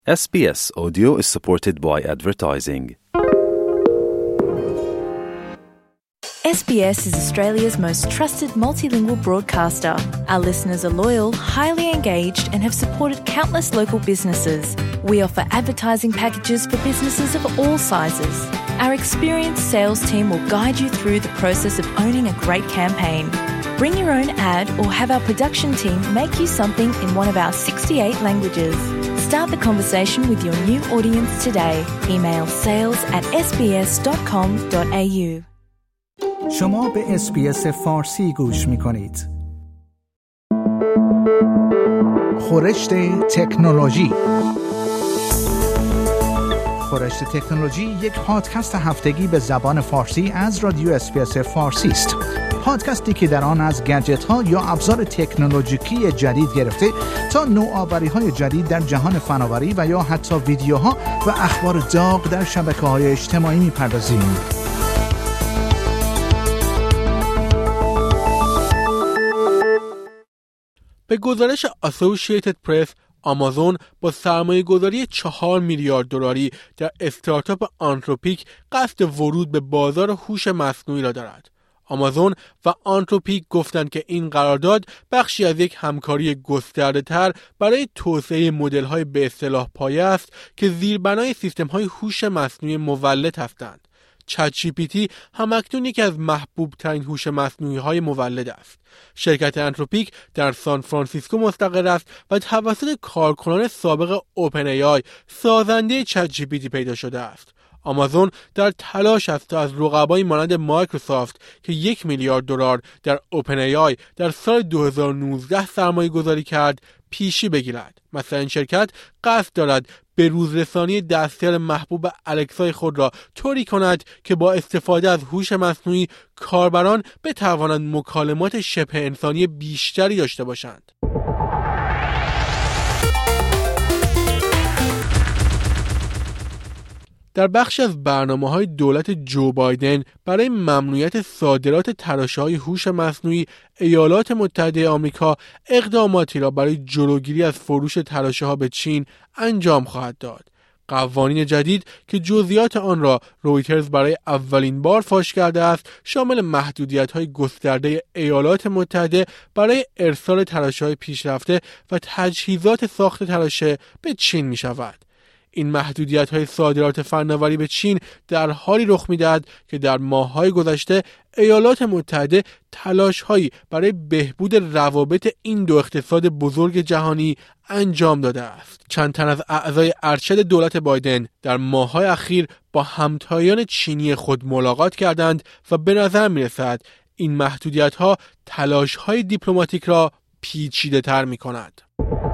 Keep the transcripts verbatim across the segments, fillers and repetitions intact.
S B S Audio is supported by advertising. S B S is Australia's most trusted multilingual broadcaster. Our listeners are loyal, highly engaged, and have supported countless local businesses. We offer advertising packages for businesses of all sizes. Our experienced sales team will guide you through the process of owning a great campaign. Bring your own ad or have our production team make you something in one of our sixty-eight languages. Start the conversation with your new audience today. Email sales at s b s dot com dot a u. شما به اس بی اس فارسی گوش می‌کنید. خورشت تکنولوژی. خورشت تکنولوژی یک پادکست هفتگی به زبان فارسی از رادیو اس بی اس فارسی است. پادکستی که در آن از گجت‌ها یا ابزار تکنولوژیکی جدید گرفته تا نوآوری‌های جدید در جهان فناوری و یا حتی ویدیوها و اخبار داغ در شبکه‌های اجتماعی می‌پردازیم. به گزارش اسوسییتد پرس، آمازون با سرمایه‌گذاری چهار میلیارد دلاری در استارتاپ آنتروپیک قصد ورود به بازار هوش مصنوعی را دارد. آمازون و آنتروپیک گفتند که این قرارداد بخشی از یک همکاری گسترده‌تر برای توسعه مدل‌های به اصطلاح پایه است که زیربنای سیستم‌های هوش مصنوعی مولد هستند. چت جی پی تی همکنون یکی از محبوب ترین هوش مصنوعی های مولد است. شرکت آنتروپیک در سان فرانسیسکو مستقر است و توسط کارکنان سابق اوپن ای آی سازنده چت جی پی تی پیدا شده است. آمازون در تلاش است تا از رقبایی مانند مایکروسافت که یک میلیارد دلار در اوپن ای آی در سال دو هزار و نوزده سرمایه گذاری کرد پیشی بگیرد. مثلا این شرکت قصد دارد به روزرسانی دستیار محبوب الکسای خود را طوری کند که با استفاده از هوش مصنوعی کاربران بتوانند مکالمات شبه انسانی بیشتری داشته باشند. در بخشی از برنامه‌های دولت جو بایدن برای ممنوعیت صادرات تراشه‌های هوش مصنوعی، ایالات متحده آمریکا اقداماتی را برای جلوگیری از فروش تراشه‌ها به چین انجام خواهد داد. قوانین جدید که جزئیات آن را رویترز برای اولین بار فاش کرده است، شامل محدودیت‌های گسترده ایالات متحده برای ارسال تراشه‌های پیشرفته و تجهیزات ساخت تراشه به چین می‌شود. این محدودیت‌های صادرات فناوری به چین در حالی رخ می‌دهد که در ماه‌های گذشته ایالات متحده تلاش‌هایی برای بهبود روابط این دو اقتصاد بزرگ جهانی انجام داده است. چند تن از اعضای ارشد دولت بایدن در ماه‌های اخیر با همتایان چینی خود ملاقات کردند و به نظر می‌رسد این محدودیت‌ها تلاش‌های دیپلماتیک را پیچیده‌تر می‌کند.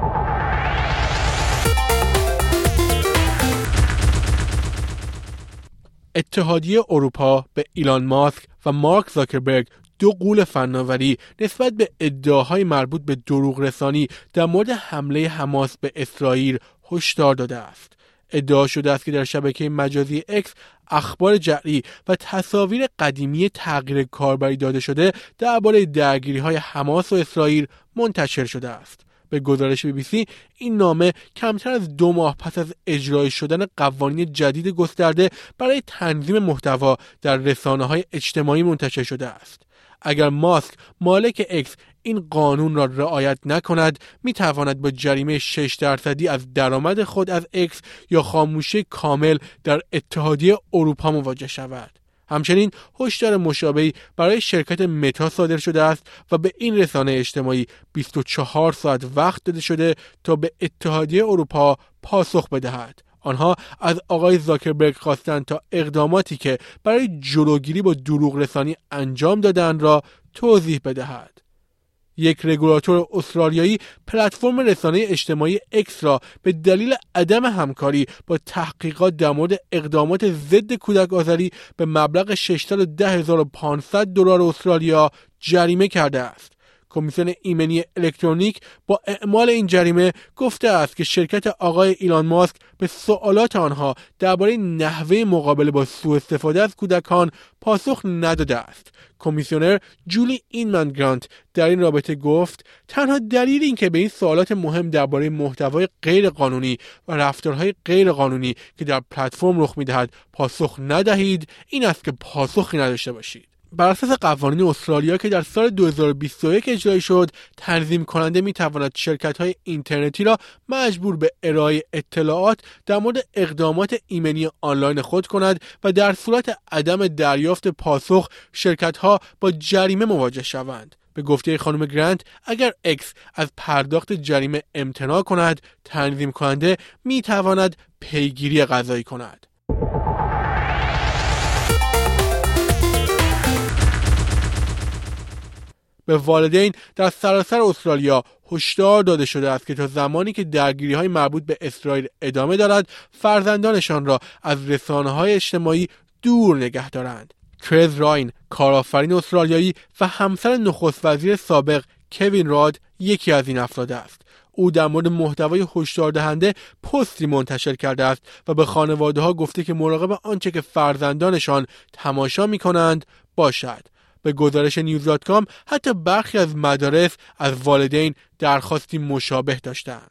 اتحادیه اروپا به ایلان ماسک و مارک زاکربرگ، دو غول فناوری، نسبت به ادعاهای مربوط به دروغ رسانی در مورد حمله حماس به اسرائیل هشدار داده است. ادعا شده است که در شبکه مجازی اکس اخبار جعلی و تصاویر قدیمی تغییر کاربری داده شده درباره درگیری‌های حماس و اسرائیل منتشر شده است. به گزارش بی بی سی، این نامه کمتر از دو ماه پس از اجرای شدن قوانین جدید گسترده برای تنظیم محتوا در رسانه‌های اجتماعی منتشر شده است. اگر ماسک، مالک اکس، این قانون را رعایت نکند، می‌تواند با جریمه شش درصدی از درآمد خود از اکس یا خاموشی کامل در اتحادیه اروپا مواجه شود. همچنین هشدار مشابهی برای شرکت متا صادر شده است و به این رسانه اجتماعی بیست و چهار ساعت وقت داده شده تا به اتحادیه اروپا پاسخ بدهد. آنها از آقای زاکربرگ خواستند تا اقداماتی که برای جلوگیری با دروغ رسانی انجام دادند را توضیح بدهد. یک رگولاتور استرالیایی پلتفرم رسانه اجتماعی اکس را به دلیل عدم همکاری با تحقیقات در مورد اقدامات ضد کودک آزاری به مبلغ ششصد و ده هزار و پانصد دلار استرالیا جریمه کرده است. کمیسیون ایمنی الکترونیک با اعمال این جریمه گفته است که شرکت آقای ایلان ماسک به سوالات آنها درباره نحوه مقابله با سوء استفاده از کودکان پاسخ نداده است. کمیسیونر جولی اینمن گرانت در این رابطه گفت تنها دلیل این که به این سوالات مهم درباره محتوای غیر قانونی و رفتارهای غیر قانونی که در پلتفرم رخ می‌دهد پاسخ ندهید این است که پاسخی نداشته باشید. بر اساس قوانین استرالیا که در سال دو هزار و بیست و یک اجرایی شد، تنظیم کننده می تواند شرکت‌های اینترنتی را مجبور به ارائه اطلاعات در مورد اقدامات ایمنی آنلاین خود کند و در صورت عدم دریافت پاسخ شرکت‌ها با جریمه مواجه شوند. به گفته خانم گرانت، اگر اکس از پرداخت جریمه امتناع کند، تنظیم کننده می تواند پیگیری قضایی کند. به والدین در سراسر استرالیا هشدار داده شده است که تا زمانی که درگیری‌های مربوط به اسرائیل ادامه دارد، فرزندانشان را از رسانه‌های اجتماعی دور نگه دارند. ترز راین، کارآفرین استرالیایی و همسر نخست وزیر سابق کوین راد، یکی از این افراد است. او در مورد محتوای هشدار دهنده پستی منتشر کرده است و به خانواده‌ها گفته که مراقب آنچه که فرزندانشان تماشا می‌کنند باشد. به گزارش نیوز دات کام حتی برخی از مدارس از والدین درخواستی مشابه داشتند.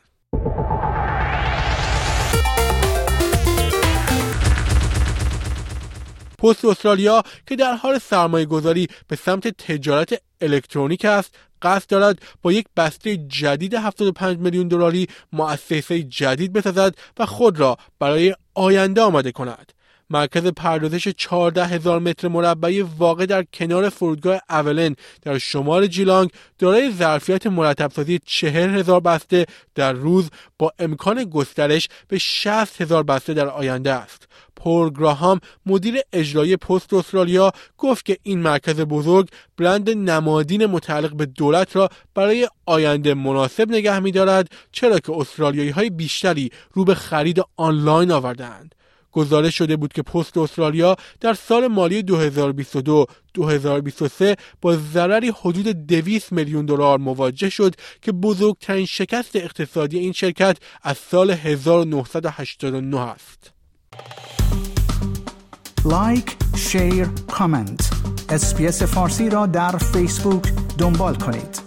پست استرالیا که در حال سرمایه گذاری به سمت تجارت الکترونیک است، قصد دارد با یک بسته جدید هفتاد و پنج میلیون دلاری مؤسسه جدید بسازد و خود را برای آینده آماده کند. مرکز پردازش چهارده هزار متر مربعی واقع در کنار فرودگاه اولن در شمال جیلانگ دارای ظرفیت مرتب‌سازی چهل هزار بسته در روز با امکان گسترش به شصت هزار بسته در آینده است. پول گراهام، مدیر اجرایی پست استرالیا، گفت که این مرکز بزرگ برند نمادین متعلق به دولت را برای آینده مناسب نگه می‌دارد، چرا که استرالیایی‌های بیشتری رو به خرید آنلاین آوردند. گزارش شده بود که پست استرالیا در سال مالی دو هزار و بیست و دو دو هزار و بیست و سه با ضرری حدود دویست میلیون دلار مواجه شد که بزرگترین شکست اقتصادی این شرکت از سال هزار و نهصد و هشتاد و نه است. لایک، شیر، کامنت. اس بی اس فارسی را در فیسبوک دنبال کنید.